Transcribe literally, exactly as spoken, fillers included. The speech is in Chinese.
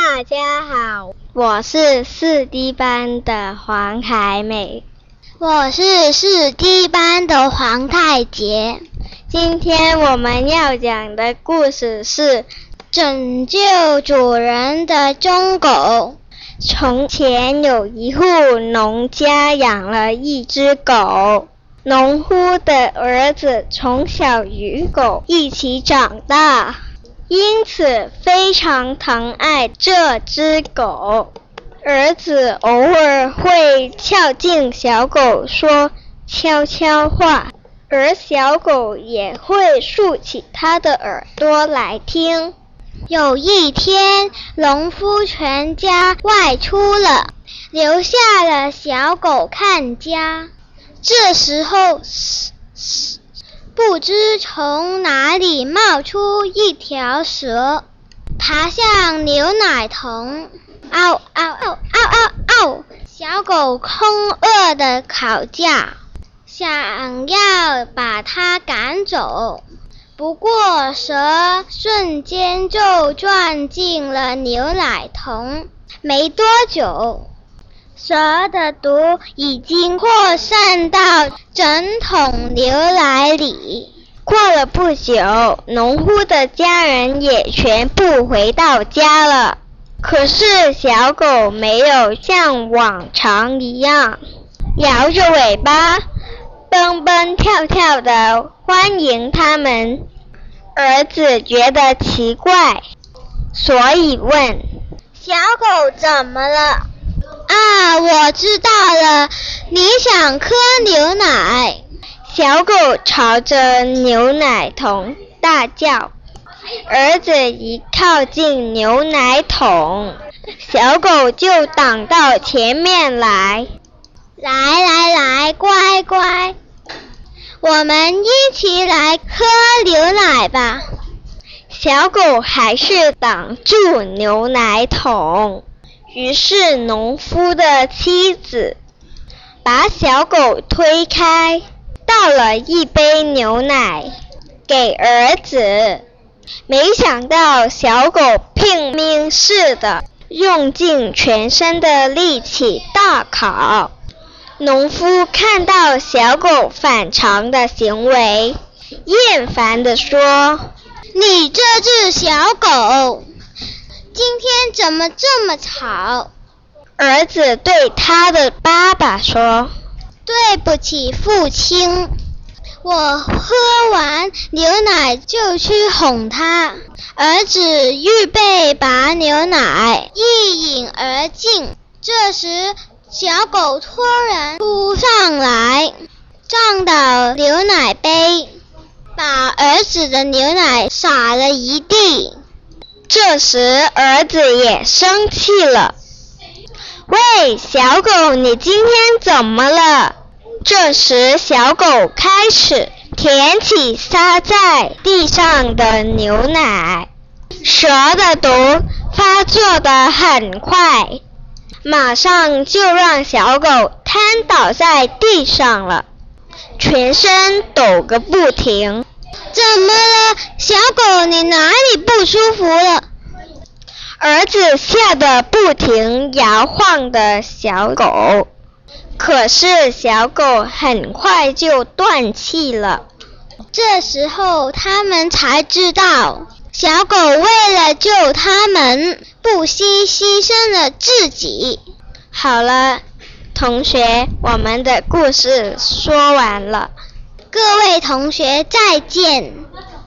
大家好，我是四 D 班的黄海美。 我是四 D 班的黄太杰。 今天我们要讲的故事是拯救主人的忠狗。 从前有一户农家养了一只狗，农夫的儿子从小与狗一起长大，因此非常疼爱这只狗。儿子偶尔会靠近小狗说悄悄话，而小狗也会竖起它的耳朵来听。 有一天，农夫全家外出了，留下了小狗看家。这时候，不知从哪里冒出一条蛇，爬向牛奶桶。嗷嗷嗷嗷嗷嗷！小狗空饿的讨价，想要把它赶走。不过蛇瞬间就钻进了牛奶桶，没多久，蛇的毒已经扩散到整桶牛奶里。 过了不久，农夫的家人也全部回到家了。可是小狗没有像往常一样摇着尾巴蹦蹦跳跳地欢迎他们。儿子觉得奇怪，所以问：小狗怎么了？ 啊，我知道了，你想喝牛奶。 小狗朝着牛奶桶大叫。儿子一靠近牛奶桶，小狗就挡到前面来。 来来来，乖乖，我们一起来喝牛奶吧。 小狗还是挡住牛奶桶，于是农夫的妻子把小狗推开，倒了一杯牛奶给儿子。没想到小狗拼命似的用尽全身的力气大烤。农夫看到小狗反常的行为，厌烦地说： 你这只小狗，今天怎么这么吵？ 儿子对他的爸爸说： 对不起，父亲，我喝完牛奶就去哄他。儿子预备把牛奶一饮而尽，这时小狗突然扑上来，撞倒牛奶杯，把儿子的牛奶洒了一地。 这时儿子也生气了：喂，小狗，你今天怎么了？这时小狗开始舔起撒在地上的牛奶，蛇的毒发作得很快，马上就让小狗瘫倒在地上了，全身抖个不停。 怎么了，小狗，你哪里不舒服了？ 儿子吓得不停摇晃的小狗，可是小狗很快就断气了。 这时候他们才知道，小狗为了救他们，不惜牺牲了自己。 好了，同学，我们的故事说完了。 各位同学，再见。